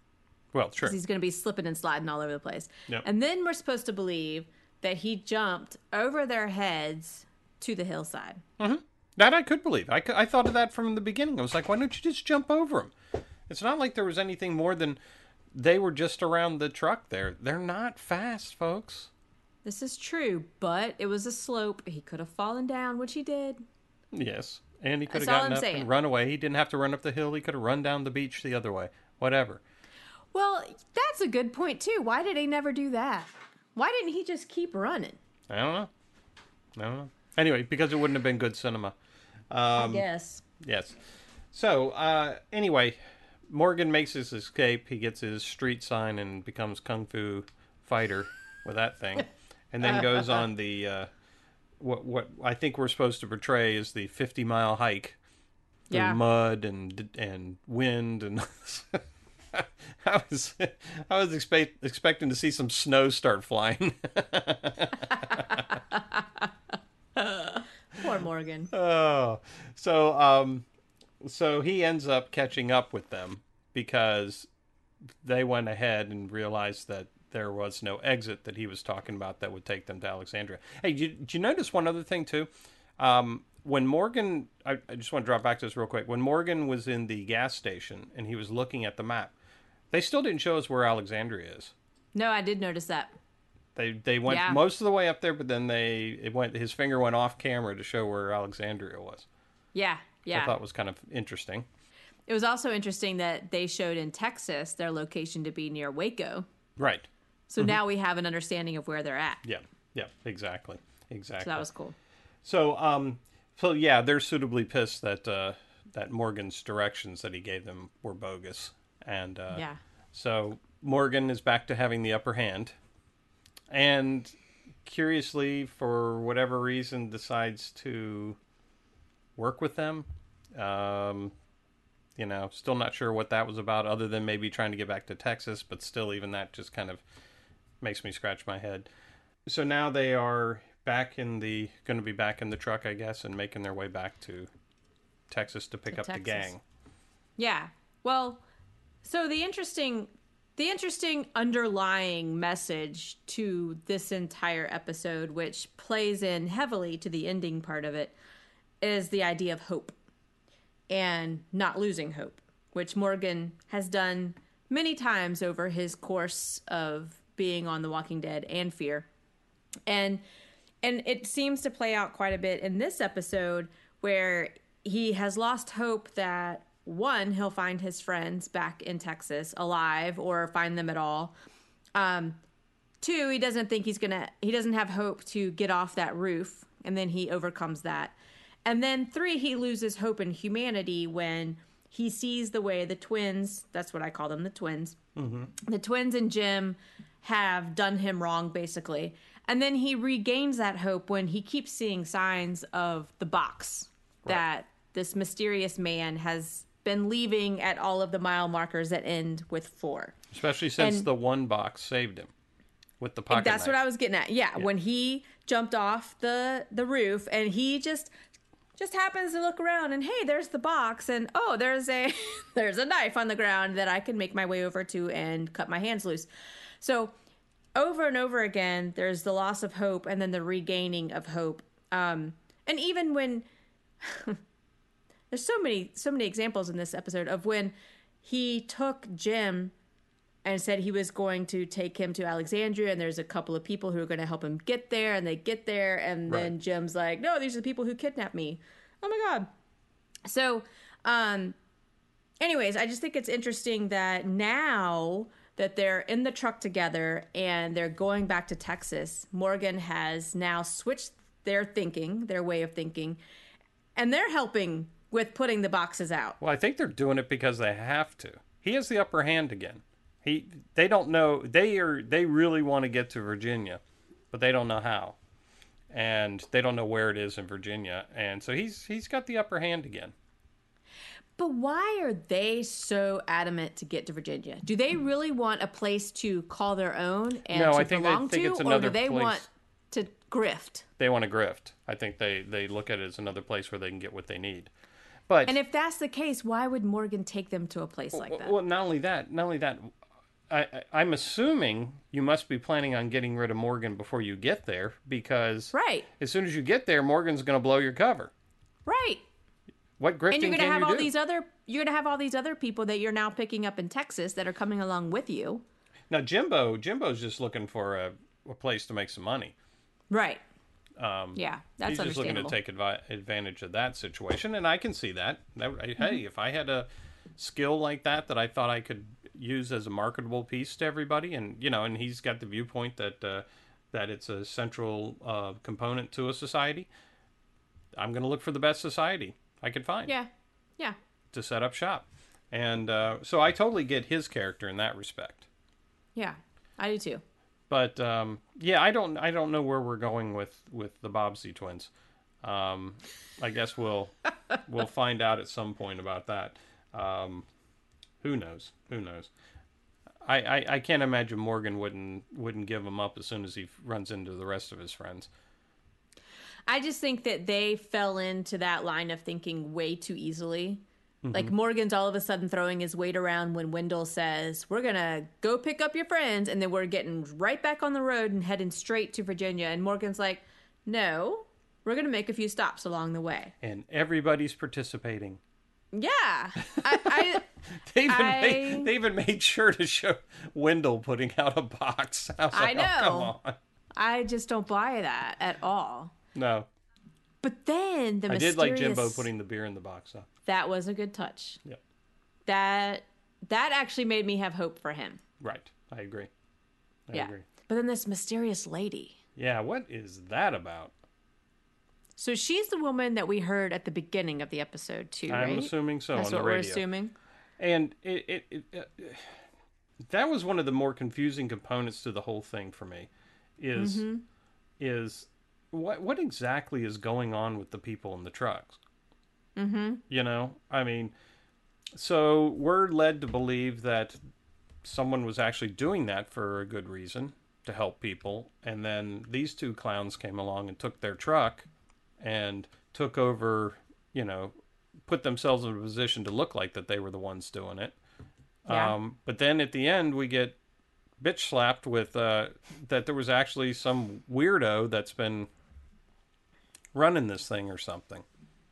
Well, sure. Because he's going to be slipping and sliding all over the place. Yep. And then we're supposed to believe that he jumped over their heads to the hillside. Mm-hmm. That I could believe. I, could, I thought of that from the beginning. I was like, why don't you just jump over him? It's not like there was anything more than they were just around the truck there. They're not fast, folks. This is true, but it was a slope. He could have fallen down, which he did. Yes. And he could have That's all gotten I'm up saying. and run away. He didn't have to run up the hill. He could have run down the beach the other way. Whatever. Well, that's a good point, too. Why did he never do that? Why didn't he just keep running? I don't know. I don't know. Anyway, because it wouldn't have been good cinema. Um, I guess. Yes. So, uh, anyway, Morgan makes his escape. He gets his street sign and becomes Kung Fu fighter with that thing. And then goes on the, uh, what what I think we're supposed to portray is the fifty-mile hike through Yeah. mud and and wind. And I was I was expect, expecting to see some snow start flying. Poor Morgan. Oh, so um, so he ends up catching up with them because they went ahead and realized that there was no exit that he was talking about that would take them to Alexandria. Hey, did you, did you notice one other thing too? Um, when Morgan, I, I just want to drop back to this real quick. When Morgan was in the gas station and he was looking at the map, they still didn't show us where Alexandria is. No, I did notice that. They they went Yeah. most of the way up there, but then they it went his finger went off camera to show where Alexandria was. Yeah, yeah. I thought was kind of interesting. It was also interesting that they showed in Texas their location to be near Waco. Right. So now we have an understanding of where they're at. Yeah. Yeah. Exactly. Exactly. So that was cool. So um, so yeah, they're suitably pissed that uh, that Morgan's directions that he gave them were bogus, and uh, Yeah. so Morgan is back to having the upper hand, and curiously, for whatever reason, decides to work with them. Um, you know, still not sure what that was about, other than maybe trying to get back to Texas, but still, even that just kind of makes me scratch my head. So now they are back in the, going to be back in the truck, I guess, and making their way back to Texas to pick To up the Texas. gang. Yeah. Well, so the interesting the interesting underlying message to this entire episode, which plays in heavily to the ending part of it, is the idea of hope and not losing hope, which Morgan has done many times over his course of being on The Walking Dead and Fear. And and it seems to play out quite a bit in this episode, where he has lost hope that, one, he'll find his friends back in Texas alive or find them at all. Um, two, he doesn't think he's going to, he doesn't have hope to get off that roof, and then he overcomes that. And then three, he loses hope in humanity when he sees the way the twins, that's what I call them, the twins, Mm-hmm. the twins and Jim have done him wrong, basically. And then he regains that hope when he keeps seeing signs of the box Right. that this mysterious man has been leaving at all of the mile markers that end with four. Especially since And- the one box saved him with the pocket That's knife. what I was getting at. Yeah, when he jumped off the the roof and he just just happens to look around and hey, there's the box, and oh, there's a there's a knife on the ground that I can make my way over to and cut my hands loose. So over and over again, there's the loss of hope and then the regaining of hope. Um, and even when there's so many so many examples in this episode of when he took Jim and said he was going to take him to Alexandria, and there's a couple of people who are going to help him get there, and they get there, and then Right. Jim's like, no, these are the people who kidnapped me. Oh my God. So, um, anyways, I just think it's interesting that now that they're in the truck together and they're going back to Texas, Morgan has now switched their thinking, their way of thinking, and they're helping with putting the boxes out. Well, I think they're doing it because they have to. He has the upper hand again. He, they don't know. They are. They really want to get to Virginia, but they don't know how, and they don't know where it is in Virginia. And so he's he's got the upper hand again. But why are they so adamant to get to Virginia? Do they really want a place to call their own and No, to I think they belong think to, it's or another do they place. want to grift? They want to grift. I think they they look at it as another place where they can get what they need. But And if that's the case, why would Morgan take them to a place like that? well, not only that, not only that. I, I, I'm assuming you must be planning on getting rid of Morgan before you get there, because Right. as soon as you get there, Morgan's going to blow your cover. Right. What grifting And you're can gonna have you all do? these other you're gonna have all these other people that you're now picking up in Texas that are coming along with you. Now, Jimbo, Jimbo's just looking for a, a place to make some money. Right. Um, Yeah, that's he's just looking to understandable. take advi- advantage of that situation, and I can see that. that I, Mm-hmm. Hey, if I had a skill like that that I thought I could use as a marketable piece to everybody, and you know, and he's got the viewpoint that uh, that it's a central uh, component to a society, I'm going to look for the best society I could find Yeah. Yeah. to set up shop, and uh, so I totally get his character in that respect. Yeah. I do too. But um, yeah, I don't I don't know where we're going with, with the Bobbsey twins. Um, I guess we'll we'll find out at some point about that. Um, who knows? Who knows? I, I, I can't imagine Morgan wouldn't wouldn't give him up as soon as he runs into the rest of his friends. I just think that they fell into that line of thinking way too easily. Mm-hmm. Like Morgan's all of a sudden throwing his weight around when Wendell says, "We're going to go pick up your friends," and then we're getting right back on the road and heading straight to Virginia. And Morgan's like, "No, we're going to make a few stops along the way." And everybody's participating. Yeah. I, I They even, I- made, they even made sure to show Wendell putting out a box. I, was I like, oh, come know. on. I just don't buy that at all. No. But then the I mysterious... did like Jimbo putting the beer in the box, though. That was a good touch. Yep. That that actually made me have hope for him. Right. I agree. I yeah. agree. But then this mysterious lady. Yeah, what is that about? So she's the woman that we heard at the beginning of the episode, too, right? I'm assuming so That's on the what we're radio. assuming. And it, it, it uh, that was one of the more confusing components to the whole thing for me. Is Mm-hmm. is what what exactly is going on with the people in the trucks? Mm-hmm. You know, I mean, so we're led to believe that someone was actually doing that for a good reason, to help people, and then these two clowns came along and took their truck and took over, you know, put themselves in a position to look like that they were the ones doing it. Yeah. Um, but then at the end, we get bitch slapped with uh, that there was actually some weirdo that's been running this thing or something.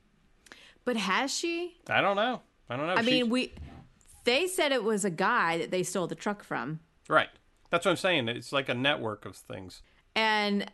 But has she? I don't know. I don't know. I mean, She's- we they said it was a guy that they stole the truck from. Right. That's what I'm saying. It's like a network of things. And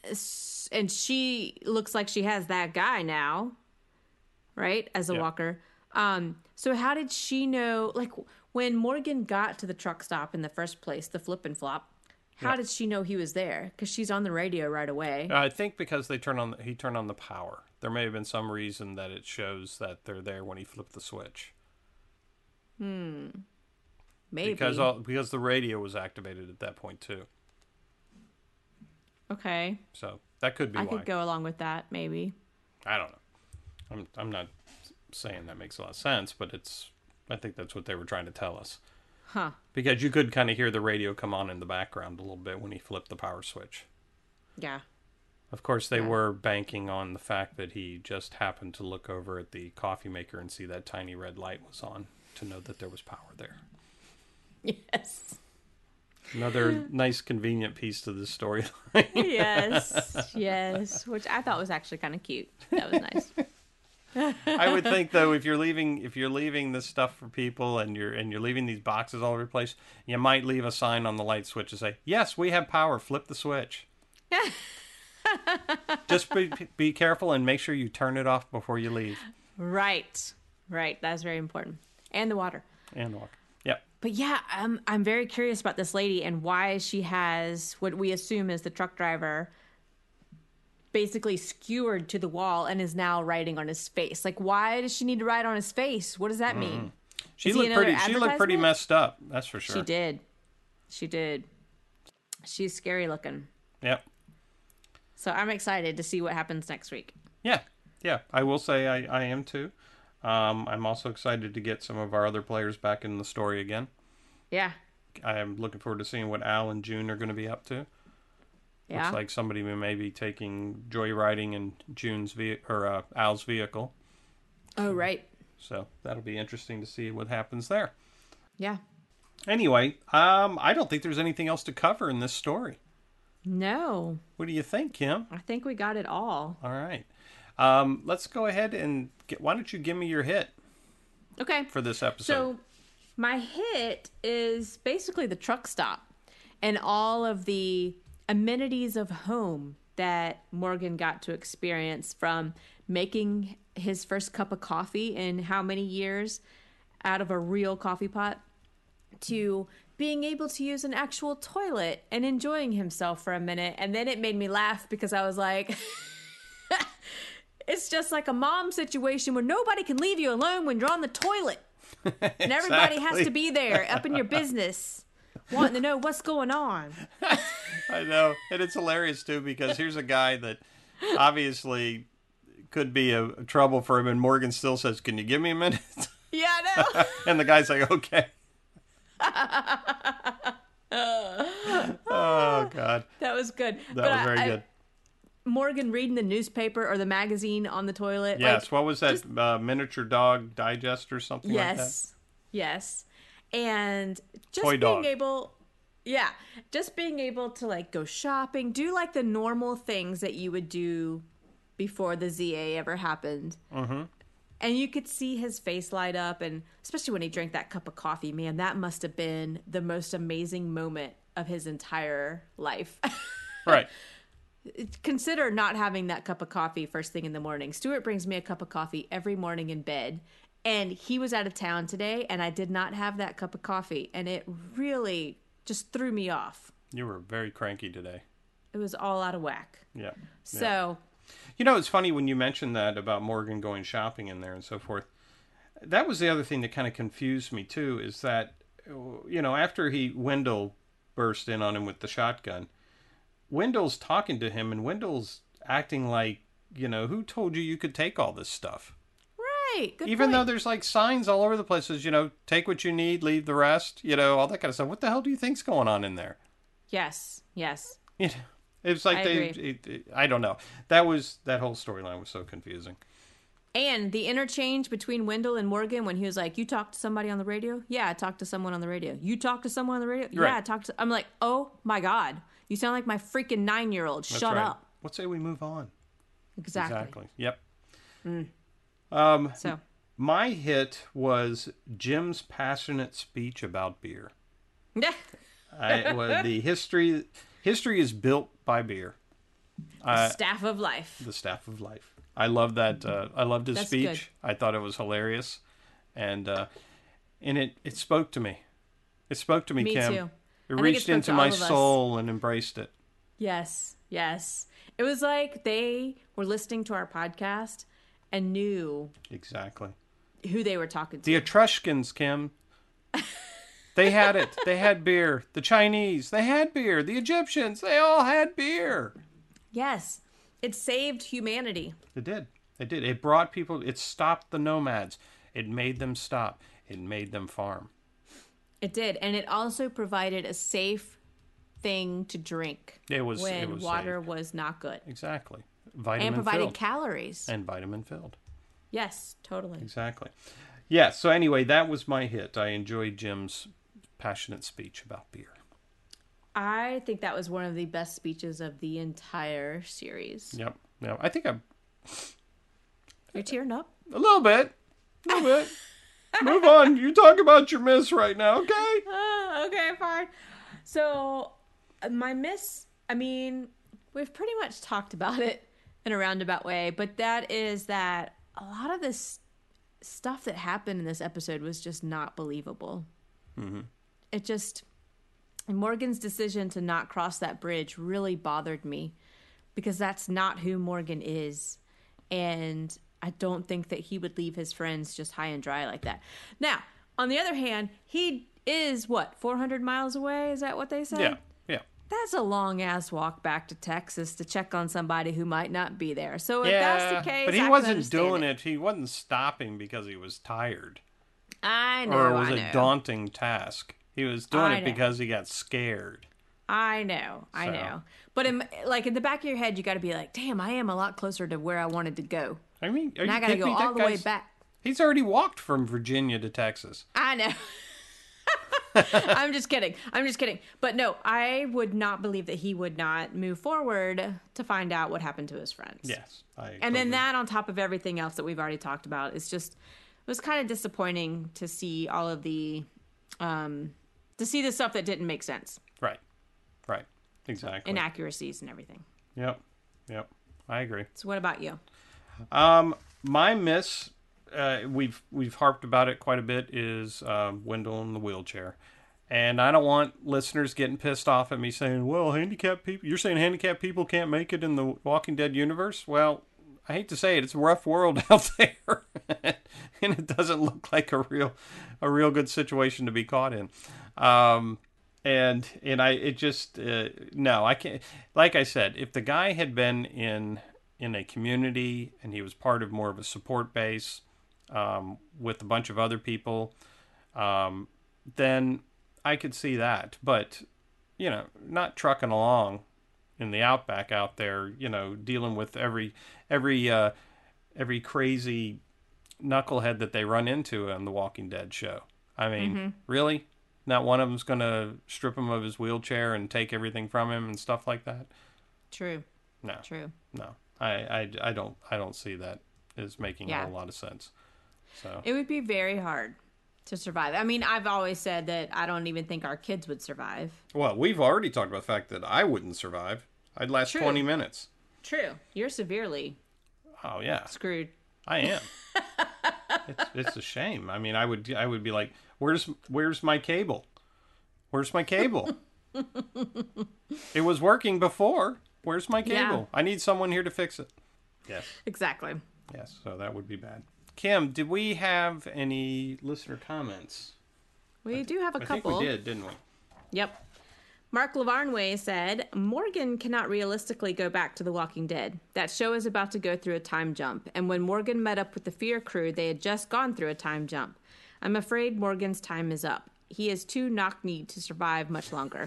and she looks like she has that guy now, right? As a Yeah. walker. Um, so how did she know, like when Morgan got to the truck stop in the first place, the flip and flop, how Yeah. did she know he was there? Because she's on the radio right away. I think because they turn on the, he turned on the power. There may have been some reason that it shows that they're there when he flipped the switch. Maybe. Because all, because the radio was activated at that point too. Okay. So that could be I why. could go along with that, maybe. I don't know. I'm I'm not saying that makes a lot of sense, but it's I think that's what they were trying to tell us. Huh. Because you could kind of hear the radio come on in the background a little bit when he flipped the power switch. Yeah. Of course, they Yeah. were banking on the fact that he just happened to look over at the coffee maker and see that tiny red light was on to know that there was power there. Yes. Another nice, convenient piece to the storyline. Yes. Yes. Which I thought was actually kind of cute. That was nice. I would think though, if you're leaving, if you're leaving this stuff for people, and you're and you're leaving these boxes all over the place, you might leave a sign on the light switch to say, "Yes, we have power. Flip the switch." Just be be careful and make sure you turn it off before you leave. Right. Right. That's very important. And the water. And walk. Yep. But yeah, I'm I'm very curious about this lady and why she has what we assume is the truck driver basically skewered to the wall and is now writing on his face. Like, why does she need to write on his face? What does that mean? She Is he looked another pretty. She looked pretty advertisement? messed up. That's for sure. She did. She did. She's scary looking. Yep. So I'm excited to see what happens next week. Yeah. Yeah. I will say I, I am too. Um, I'm also excited to get some of our other players back in the story again. Yeah. I am looking forward to seeing what Al and June are going to be up to. Yeah. Looks like somebody may be taking joyriding in June's ve- or uh, Al's vehicle. Oh, right. So that'll be interesting to see what happens there. Yeah. Anyway, um, I don't think there's anything else to cover in this story. No. What do you think, Kim? I think we got it all. All right. Um, let's go ahead and get, why don't you give me your hit Okay. for this episode? So my hit is basically the truck stop and all of the amenities of home that Morgan got to experience, from making his first cup of coffee in how many years out of a real coffee pot to being able to use an actual toilet and enjoying himself for a minute. And then it made me laugh because I was like, it's just like a mom situation where nobody can leave you alone when you're on the toilet. And everybody Exactly. has to be there up in your business, wanting to know what's going on. I know. And it's hilarious, too, because here's a guy that obviously could be a, a trouble for him, and Morgan still says, can you give me a minute? Yeah, I know. And the guy's like, okay. Oh, God. That was good. That was very I, good. Morgan reading the newspaper or the magazine on the toilet. Yes. like, What was that? just- Uh, Miniature Dog Digest or something like that? Yes. Yes. And just Toy being dog. able, yeah, just being able to like go shopping, do like the normal things that you would do before the Z A ever happened. Mm-hmm. And you could see his face light up, and especially when he drank that cup of coffee, man, that must have been the most amazing moment of his entire life. Right. Consider not having that cup of coffee first thing in the morning. Stuart brings me a cup of coffee every morning in bed, and he was out of town today, and I did not have that cup of coffee, and it really just threw me off. You were very cranky today. It was all out of whack. Yeah. So, You know, it's funny when you mentioned that about Morgan going shopping in there and so forth. That was the other thing that kind of confused me, too, is that, you know, after he, Wendell burst in on him with the shotgun, Wendell's talking to him, and Wendell's acting like, you know, who told you you could take all this stuff? right. Good Even though point. there's like signs all over the places, you know, take what you need, leave the rest, you know, all that kind of stuff. What the hell do you think's going on in there? Yes. Yes. You know, it's like I they, agree. it, it, I don't know. That was, that whole storyline was so confusing. And the interchange between Wendell and Morgan when he was like, you talked to somebody on the radio? Yeah, I talked to someone on the radio. You talked to someone on the radio? Right. Yeah, I talked to... I'm like, oh my God. You sound like my freaking nine-year-old. That's Shut right. up. What say we move on? Exactly. Exactly. Yep. Um, So, my hit was Jim's passionate speech about beer. I, well, the history, history is built by beer. Uh, staff of life. the staff of life. I love that. Uh, I loved his That's speech. good. I thought it was hilarious, and uh, and it it spoke to me. It spoke to me, Me Kim. too. It I think it reached spoke into to my all of us. soul and embraced it. Yes, yes. It was like they were listening to our podcast and knew Exactly. who they were talking to. The Etruscans, Kim. They had it. They had beer. The Chinese, they had beer. The Egyptians, they all had beer. Yes. It saved humanity. It did. It did. It brought people, it stopped the nomads. It made them stop. It made them farm. It did. And it also provided a safe thing to drink It was when it was water safe. was not good. Exactly. Vitamin And provided filled. calories. and vitamin filled. Yes, totally. Exactly. Yeah, so anyway, that was my hit. I enjoyed Jim's passionate speech about beer. I think that was one of the best speeches of the entire series. Yep. Yeah. I think I'm You're tearing up? a little bit. A little bit. Move on. You talk about your miss right now, okay? Uh, okay, fine. So, uh, my miss, I mean, we've pretty much talked about it in a roundabout way, but that is that a lot of this stuff that happened in this episode was just not believable. Mm-hmm. It just, and Morgan's decision to not cross that bridge really bothered me because that's not who Morgan is. And I don't think that he would leave his friends just high and dry like that. Now, on the other hand, he is, what, four hundred miles away? Is that what they said? Yeah. Yeah. That's a long-ass walk back to Texas to check on somebody who might not be there. So if Yeah, that's the case, but he I can wasn't understand doing it. He wasn't stopping because he was tired I know, or it was I a know. daunting task. He was doing I it know. because he got scared. I know, I So. know. But in, like in the back of your head, you got to be like, damn, I am a lot closer to where I wanted to go. I mean, are And you I got to kidding go me? That all the way guy's- back. He's already walked from Virginia to Texas. I know. I'm just kidding. I'm just kidding. But no, I would not believe that he would not move forward to find out what happened to his friends. Yes. I And totally- then that on top of everything else that we've already talked about is just, it was kind of disappointing to see all of the, um, to see the stuff that didn't make sense. Right. Right. Exactly. Inaccuracies and everything. Yep. Yep. I agree. So what about you? Um, my miss, uh, we've we've harped about it quite a bit, is um, Wendell in the wheelchair, and I don't want listeners getting pissed off at me saying, "Well, handicapped people." You're saying handicapped people can't make it in the Walking Dead universe? Well, I hate to say it, it's a rough world out there, and it doesn't look like a real a real good situation to be caught in. Um, and and I it just uh, no, I can't. Like I said, if the guy had been in in a community and he was part of more of a support base um, with a bunch of other people, um, then I could see that. But, you know, not trucking along in the outback out there, you know, dealing with every every uh, every crazy knucklehead that they run into on the Walking Dead show. I mean, Mm-hmm. really? Not one of them's going to strip him of his wheelchair and take everything from him and stuff like that? True. No. True. No. I, I, I don't I don't see that as making Yeah. a whole lot of sense. So It would be very hard to survive. I mean, I've always said that I don't even think our kids would survive. well, we've already talked about the fact that I wouldn't survive. I'd last True. twenty minutes. True. You're severely Oh yeah, screwed. I am. it's it's a shame. I mean, I would I would be like, where's where's my cable? Where's my cable? It was working before. Where's my cable? Yeah. I need someone here to fix it. Yes. Exactly. Yes. So that would be bad. Kim, did we have any listener comments? We do have a I couple. think we did, didn't we? Yep. Mark Lavarnway said, Morgan cannot realistically go back to The Walking Dead. That show is about to go through a time jump, and when Morgan met up with the Fear crew, they had just gone through a time jump. I'm afraid Morgan's time is up. He is too knock-kneed to survive much longer.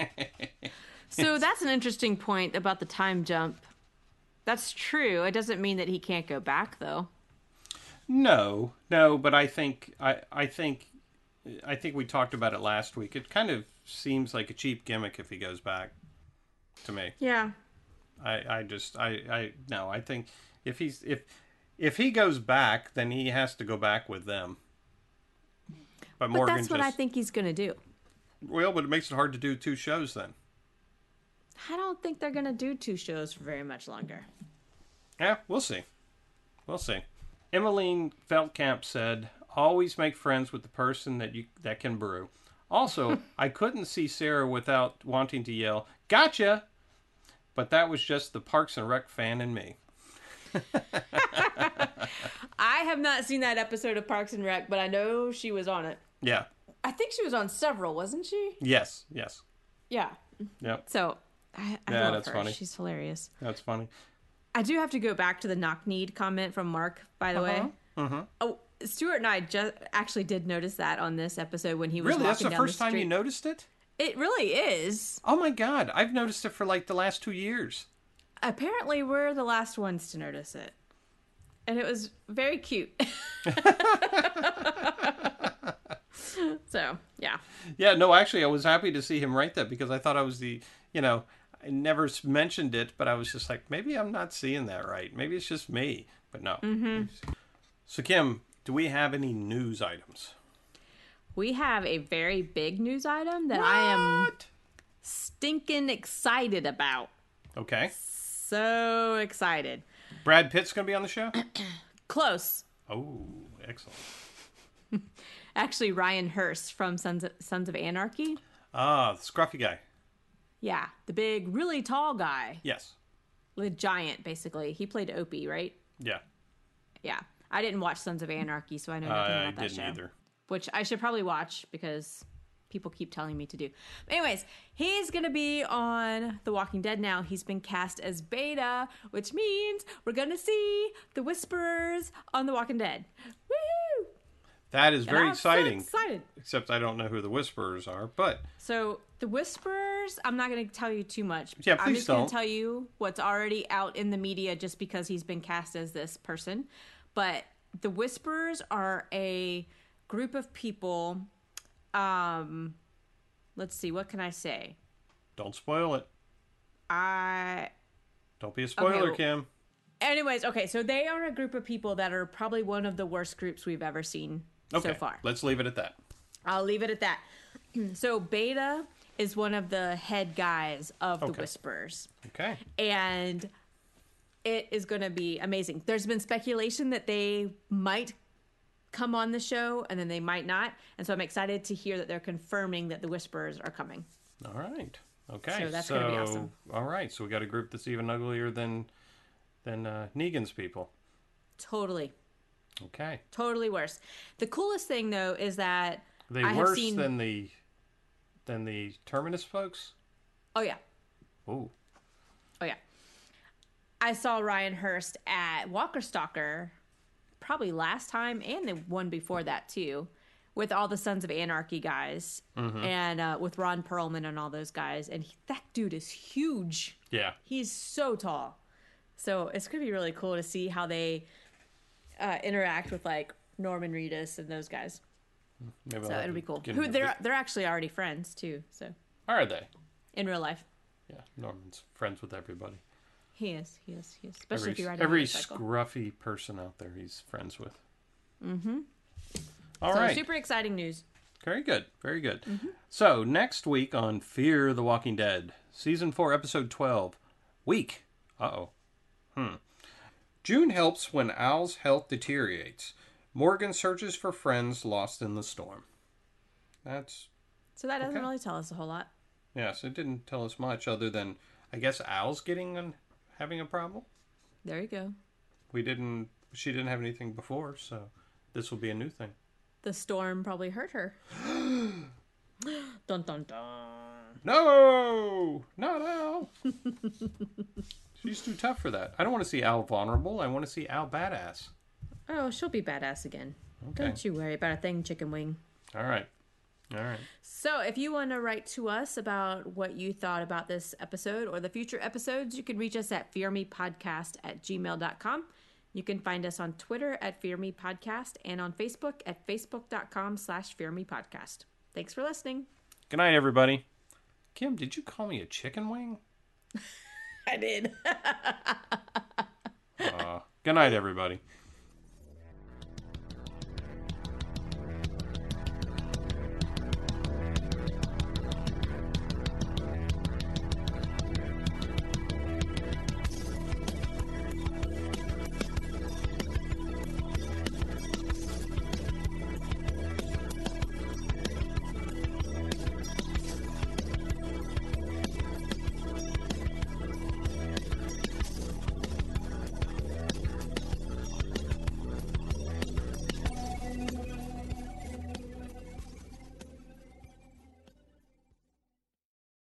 So that's an interesting point about the time jump. That's true. It doesn't mean that he can't go back, though. No, no, but I think I, I think I think we talked about it last week. It kind of seems like a cheap gimmick if he goes back to me. Yeah. I, I just I, I no, I think if he's if if he goes back, then he has to go back with them. But, But Morgan that's what just I think he's going to do. well, but it makes it hard to do two shows then. I don't think they're going to do two shows for very much longer. Yeah, we'll see. We'll see. Emmeline Feldkamp said, always make friends with the person that you that can brew. Also, I couldn't see Sarah without wanting to yell, gotcha! But that was just the Parks and Rec fan in me. I have not seen that episode of Parks and Rec, but I know she was on it. Yeah. I think she was on several, wasn't she? Yes, yes. Yeah. Yep. So, I, I Yeah, love that's her. funny. She's hilarious. That's funny. I do have to go back to the knock-kneed comment from Mark, by the way. Mm-hmm. Oh, Stuart and I just actually did notice that on this episode when he was Really? walking That's the down first the time street. you noticed it? It really is. Oh my god, I've noticed it for like the last two years. Apparently, we're the last ones to notice it. And it was very cute. So, yeah. Yeah, no, actually, I was happy to see him write that because I thought I was the, you know, I never s- mentioned it, but I was just like, maybe I'm not seeing that right. Maybe it's just me. But no. Mm-hmm. So, Kim, do we have any news items? We have a very big news item that I am What? stinking excited about. Okay. So excited. Brad Pitt's going to be on the show? Close. Oh, excellent. Actually, Ryan Hurst from Sons of, Sons of Anarchy. Ah, the scruffy guy. Yeah, the big, really tall guy. Yes. The giant, basically. He played Opie, right? Yeah. Yeah. I didn't watch Sons of Anarchy, so I know nothing I about that didn't show. either. Which I should probably watch because people keep telling me to do. But anyways, he's going to be on The Walking Dead now. He's been cast as Beta, which means we're going to see the Whisperers on The Walking Dead. Woohoo! That is very And I'm so exciting. excited. Except I don't know who the Whisperers are, but So the Whisperers, I'm not going to tell you too much. Yeah, I'm please just going don't. to tell you what's already out in the media just because he's been cast as this person. But the Whisperers are a group of people Um, let's see. What can I say? Don't spoil it. I. Don't be a spoiler, well- Kim. Anyways, okay, so they are a group of people that are probably one of the worst groups we've ever seen Okay, so far. let's leave it at that. I'll leave it at that. So Beta is one of the head guys of the Okay. Whisperers. Okay. And it is going to be amazing. There's been speculation that they might come on the show and then they might not. And so I'm excited to hear that they're confirming that the Whisperers are coming. All right. Okay. So that's gonna be awesome. All right. So we got a group that's even uglier than than uh, Negan's people. Totally. Okay. Totally worse. The coolest thing, though, is that Are they I have worse seen... than the than the Terminus folks? Oh, yeah. Ooh. Oh, yeah. I saw Ryan Hurst at Walker Stalker probably last time and the one before that, too, with all the Sons of Anarchy guys and uh, with Ron Perlman and all those guys. And he, that dude is huge. Yeah. He's so tall. So it's going to be really cool to see how they uh, interact with, like, Norman Reedus and those guys. Maybe So I'll have it'll be to cool. get Who him a they're bit- they're actually already friends, too, so Are they? in real life. Yeah. Norman's friends with everybody. He is, he is, he is. Especially Every, if you ride a every motorcycle. scruffy person out there he's friends with. Mm-hmm. All So right. super exciting news. Very good. Very good. Mm-hmm. So, next week on Fear the Walking Dead, Season four, Episode twelve, Week. Uh-oh. Hmm. June helps when Al's health deteriorates. Morgan searches for friends lost in the storm. That's... So that doesn't Okay. really tell us a whole lot. Yes, it didn't tell us much other than, I guess, Al's getting an, having a problem. There you go. We didn't... She didn't have anything before, so this will be a new thing. The storm probably hurt her. Dun dun dun. No! Not Al! She's too tough for that. I don't want to see Al vulnerable. I want to see Al badass. Oh, she'll be badass again. Okay. Don't you worry about a thing, chicken wing. All right. All right. So if you want to write to us about what you thought about this episode or the future episodes, you can reach us at fearmepodcast at gmail dot com. You can find us on Twitter at fearmepodcast and on Facebook at facebook.com slash fearmepodcast. Thanks for listening. Good night, everybody. Kim, did you call me a chicken wing? I did. Uh, good night, everybody.